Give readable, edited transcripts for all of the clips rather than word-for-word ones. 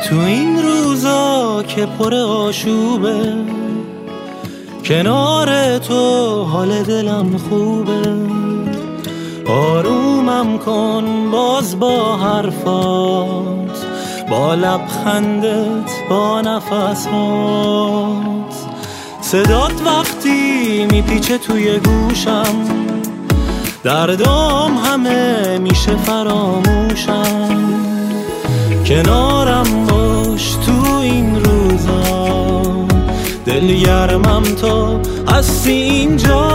تو این روزا که پر آشوبه، کنار تو حال دلم خوبه. آرومم کن باز با حرفات، با لبخندت، با نفسات. صدات وقتی میپیچه توی گوشم، دردام همه میشه فراموشم. کنارم باش تو این روزا، دلگرمم تا هستی اینجا.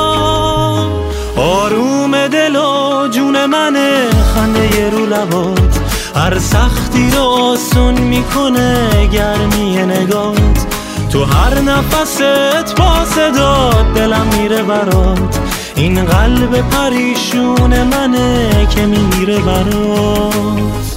آروم دل و جون منه، خنده رو لبات هر سختی رو آسون میکنه. گرمی نگات تو هر نفست با صدات، دلم میره برات. این قلب پریشون منه که میره برات.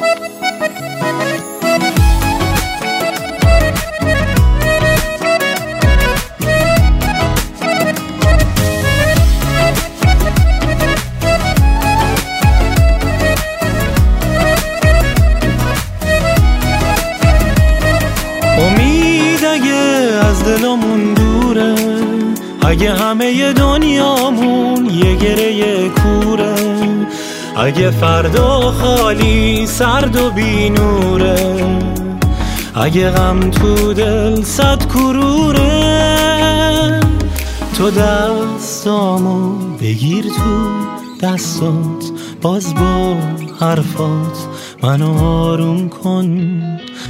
امید اگه از دلمون دوره، اگه همه دنیامون یه گره کوره، اگه فردا خالی سرد و بی نوره، اگه غم تو دل صد کروره، تو دستامو بگیر تو دستات، باز با حرفات منو آروم کن.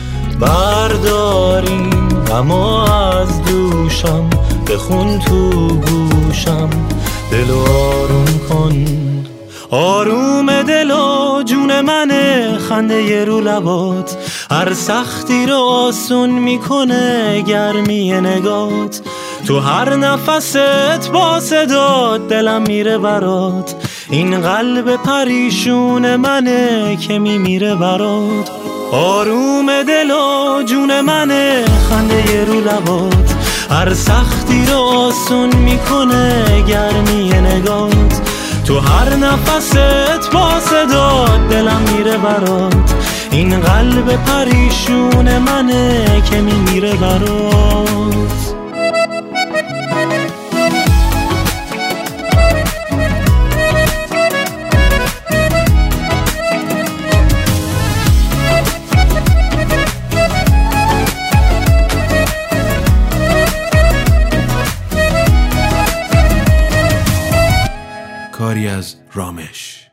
برداریم غما از دوشم، بخون تو گوشم، دلو آروم کن. آروم دل و جون منه، خنده رو لبات هر سختی رو آسون میکنه. گرمی نگات تو هر نفست با صدات، دلم میره برات. این قلب پریشون منه که میمیره برات. آروم دل و جون منه، خنده رو لبات هر سختی رو آسون میکنه. گرمی نگات تو هر نفست با صدات، دلم میره برات. این قلب پریشون منه که میمیره برات. کاری از رامش.